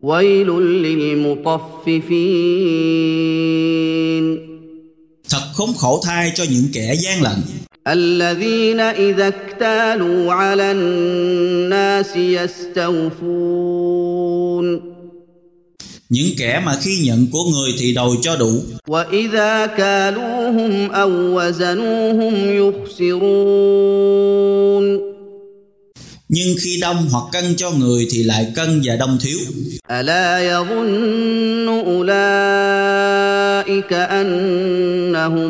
ويل للمطففين Thật khốn khổ thay cho những kẻ gian lận, الذين إذا اكتالوا على الناس يستوفون những kẻ mà khi nhận của người thì đòi cho đủ, وإذا كالوهم أو وزنوهم يخسرون nhưng khi đông hoặc cân cho người thì lại cân và đông thiếu. ألا يظن أولئك أنهم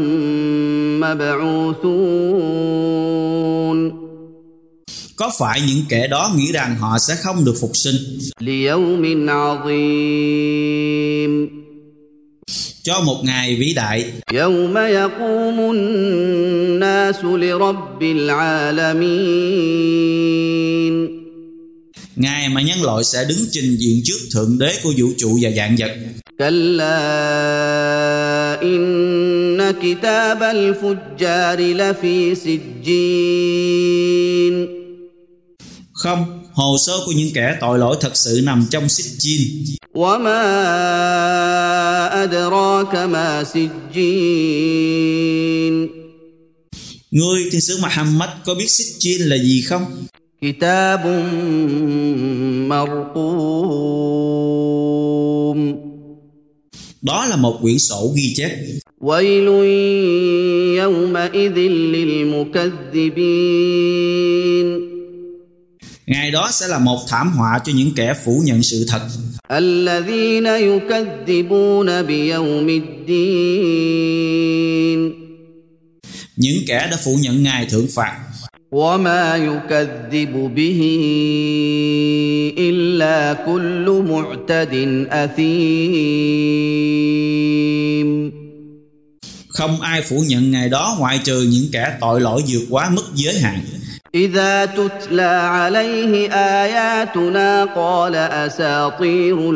مبعوثون Có phải những kẻ đó nghĩ rằng họ sẽ không được phục sinh ليوم عظيم cho một ngày vĩ đại, يوم يقوم الناس لرب العالمين ngày mà nhân loại sẽ đứng trình diện trước Thượng Đế của vũ trụ và vạn vật. كلا إن كتاب الفجار لفي سجين Không, hồ sơ của những kẻ tội lỗi thật sự nằm trong Sijjin. وما أدراك ما سجين Ngươi thiên sứ Muhammad có biết Sijjin là gì không? كتاب مرقوم Đó là một quyển sổ ghi chép. ويل يومئذ للمكذبين Ngày đó sẽ là một thảm họa cho những kẻ phủ nhận sự thật, الذين يكذبون بيوم الدين những kẻ đã phủ nhận ngày thưởng phạt. وما يكذب به إلا كل معتد أثيم Không ai phủ nhận ngày đó ngoại trừ những kẻ tội lỗi vượt quá mức giới hạn. إذا تتلى عليه آياتنا قال أساطير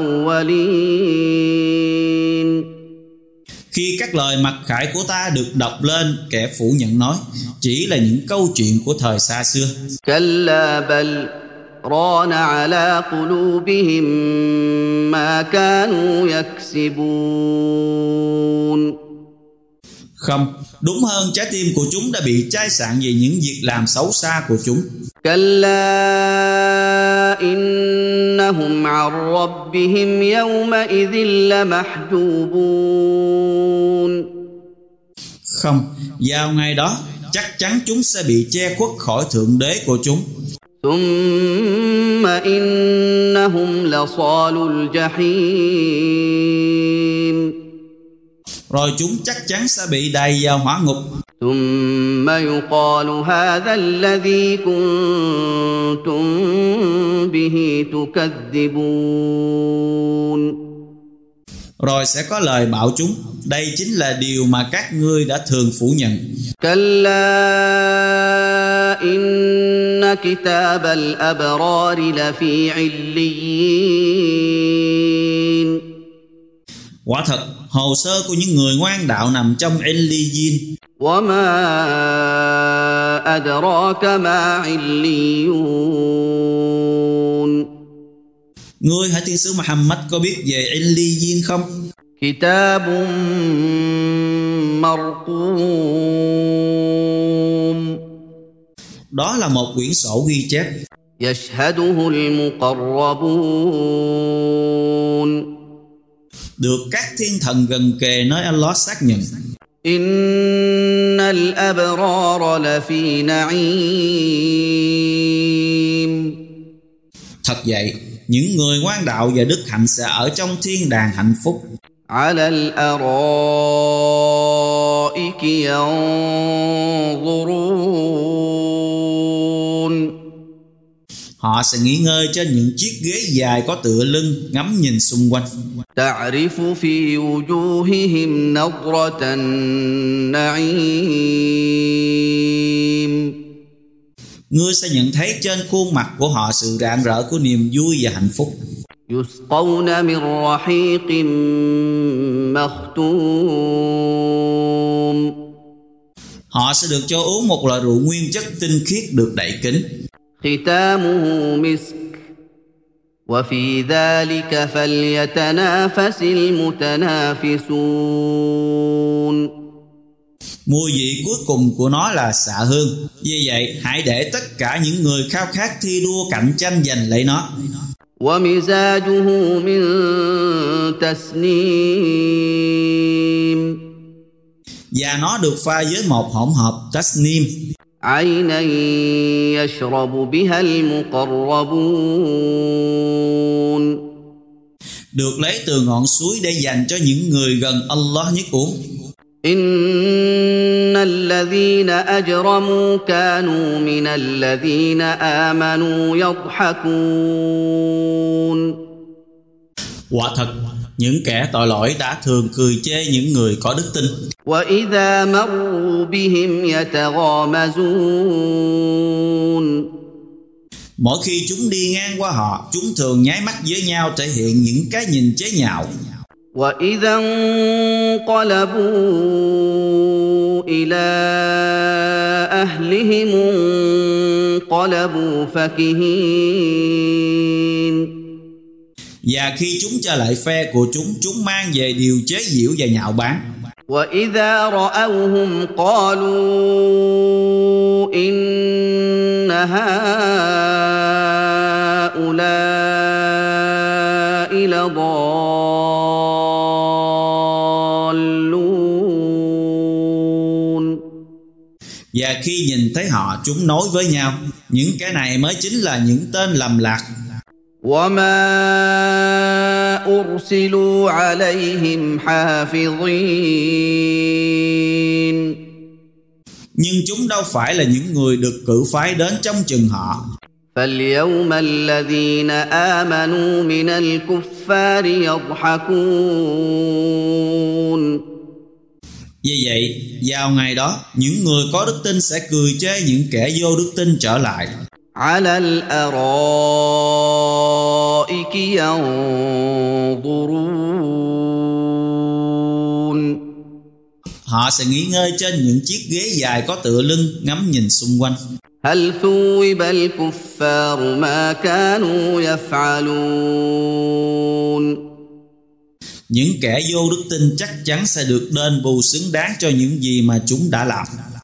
الأولين Khi các lời mặc khải của ta được đọc lên, kẻ phủ nhận nói chỉ là những câu chuyện của thời xa xưa. كلا بل ران على قلوبهم ما كانوا يكسبون Không, đúng hơn trái tim của chúng đã bị chai sạn vì những việc làm xấu xa của chúng. كلا إنهم عن ربهم يومئذ لمحجوبون Không, vào ngày đó chắc chắn chúng sẽ bị che khuất khỏi Thượng Đế của chúng. ثم إنهم لصال الجحيم Rồi chúng chắc chắn sẽ bị đày vào hỏa ngục. ثم يقال هذا الذي كنتم به تكذبون Rồi sẽ có lời bảo chúng, đây chính là điều mà các ngươi đã thường phủ nhận. كلا إن كتاب الأبرار لفي عليين Quả thật, hồ sơ của những người ngoan đạo nằm trong Illiyin. وما أدراك ما عليون Ngươi hỡi thiên sứ Muhammad có biết về Illiyin không? كتاب مرقوم Đó là một quyển sổ ghi chép, يشهده المقربون được các thiên thần gần kề nơi Allah xác nhận. إن الأبرار لفي نعيم Thật vậy, những người ngoan đạo và đức hạnh sẽ ở trong thiên đàng hạnh phúc, على الأرائك ينظرون họ sẽ nghỉ ngơi trên những chiếc ghế dài có tựa lưng, ngắm nhìn xung quanh. تعرف في وجوههم نضرة النعيم Ngươi sẽ nhận thấy trên khuôn mặt của họ sự rạng rỡ của niềm vui và hạnh phúc. يسقون من رحيق مختوم Họ sẽ được cho uống một loại rượu nguyên chất tinh khiết được đậy kín. ختامه مسك وفي ذلك فليتنافس المتنافسون. Mùi vị cuối cùng của nó là xạ hương. Vì vậy, hãy để tất cả những người khao khát thi đua cạnh tranh giành lấy nó. ومزاجه من تسنيم. Và nó được pha với một hỗn hợp tasnim. عينا يشرب بها المقربون. Được lấy từ ngọn suối để dành cho những người gần Allah nhất uống. إن الذين أجرموا كانوا من الذين آمنوا يضحكون. Quả thật, những kẻ tội lỗi đã thường cười chê những người có đức tin. وإذا مروا بهم يتغامزون. Mỗi khi chúng đi ngang qua họ, chúng thường nháy mắt với nhau thể hiện những cái nhìn chế nhạo. وإذا انقلبوا إلى أهلهم انقلبوا فكهين. Và khi chúng trở lại phe của chúng mang về điều chế giễu và nhạo báng. وإذا رأوهم قالوا إن هؤلاء لضالون. Và khi nhìn thấy họ, chúng nói với nhau, những cái này mới chính là những tên lầm lạc. وما أرسلوا عليهم حافظين. Nhưng chúng đâu phải là những người được cử phái đến trong chừng họ. فاليوم الذين آمنوا من الكفار يضحكون. Vì vậy, vào ngày đó, những người có đức tin sẽ cười chê những kẻ vô đức tin trở lại. على الأرائك ينظرون. Họ sẽ nghỉ ngơi trên những chiếc ghế dài có tựa lưng ngắm nhìn xung quanh. هل ثوب الكفار ما كانوا يفعلون. Những kẻ vô đức tin chắc chắn sẽ được đền bù xứng đáng cho những gì mà chúng đã làm.